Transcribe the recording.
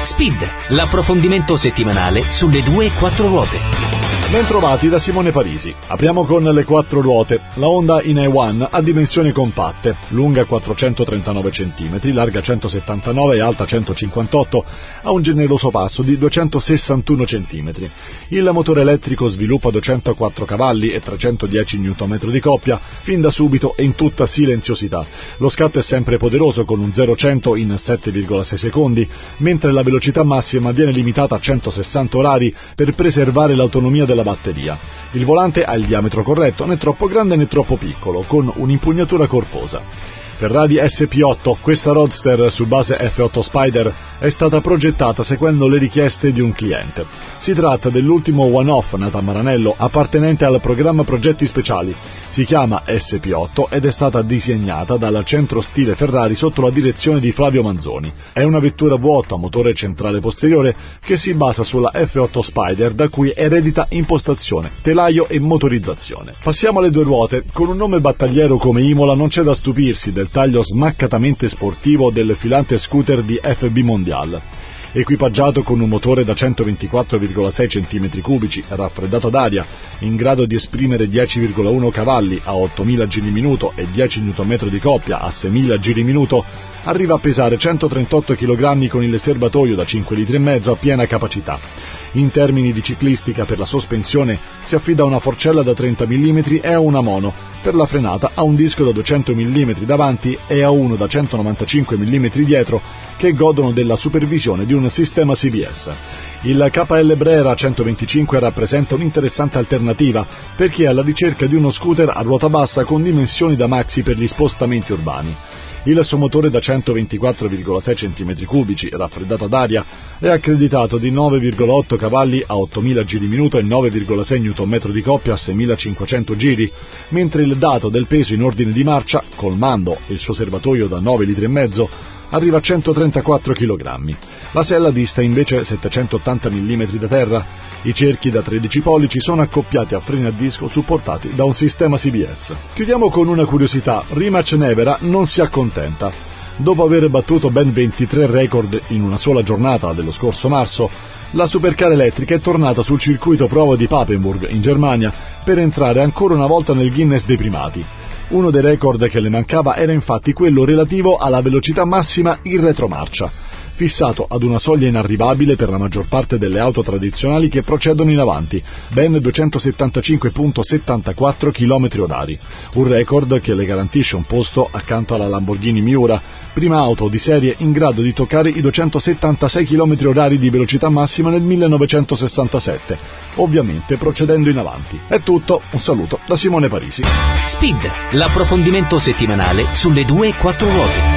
Speed, l'approfondimento settimanale sulle 2 e 4 ruote. Bentrovati da Simone Parisi. Apriamo con le 4 ruote. La Honda In-A-One ha dimensioni compatte, lunga 439 cm, larga 179 e alta 158, ha un generoso passo di 261 cm. Il motore elettrico sviluppa 204 cavalli e 310 Nm di coppia, fin da subito e in tutta silenziosità. Lo scatto è sempre poderoso con un 0-100 in 7,6 secondi, mentre la velocità massima viene limitata a 160 orari per preservare l'autonomia della batteria. Il volante ha il diametro corretto, né troppo grande né troppo piccolo, con un'impugnatura corposa. Ferrari SP8, questa roadster su base F8 Spider è stata progettata seguendo le richieste di un cliente. Si tratta dell'ultimo one-off nato a Maranello, appartenente al programma Progetti Speciali. Si chiama SP8 ed è stata disegnata dal centro stile Ferrari sotto la direzione di Flavio Manzoni. È una vettura vuota, motore centrale posteriore, che si basa sulla F8 Spider, da cui eredita impostazione, telaio e motorizzazione. Passiamo alle 2 ruote. Con un nome battagliero come Imola non c'è da stupirsi del taglio smaccatamente sportivo del filante scooter di FB Mondial. Equipaggiato con un motore da 124,6 cm3, raffreddato ad aria, in grado di esprimere 10,1 cavalli a 8.000 giri minuto e 10 Nm di coppia a 6.000 giri minuto, arriva a pesare 138 kg con il serbatoio da 5,5 litri a piena capacità. In termini di ciclistica, per la sospensione si affida a una forcella da 30 mm e a una mono, per la frenata a un disco da 200 mm davanti e a uno da 195 mm dietro, che godono della supervisione di un sistema CBS. Il KL Brera 125 rappresenta un'interessante alternativa per chi è alla ricerca di uno scooter a ruota bassa con dimensioni da maxi per gli spostamenti urbani. Il suo motore da 124,6 cm3, raffreddato ad aria, è accreditato di 9,8 cavalli a 8.000 giri minuto e 9,6 Nm di coppia a 6.500 giri, mentre il dato del peso in ordine di marcia, col mando e il suo serbatoio da 9,5 litri, arriva a 134 kg. La sella dista invece 780 mm da terra. I cerchi da 13 pollici sono accoppiati a freni a disco supportati da un sistema CBS. Chiudiamo con una curiosità. Rimac Nevera non si accontenta. Dopo aver battuto ben 23 record in una sola giornata dello scorso marzo, la supercar elettrica è tornata sul circuito prova di Papenburg in Germania per entrare ancora una volta nel Guinness dei primati. Uno dei record che le mancava era infatti quello relativo alla velocità massima in retromarcia, fissato ad una soglia inarrivabile per la maggior parte delle auto tradizionali che procedono in avanti, ben 275,74 km/h, un record che le garantisce un posto accanto alla Lamborghini Miura, prima auto di serie in grado di toccare i 276 km/h di velocità massima nel 1967, ovviamente procedendo in avanti. È tutto, un saluto da Simone Parisi. Speed, l'approfondimento settimanale sulle 2 e 4 ruote.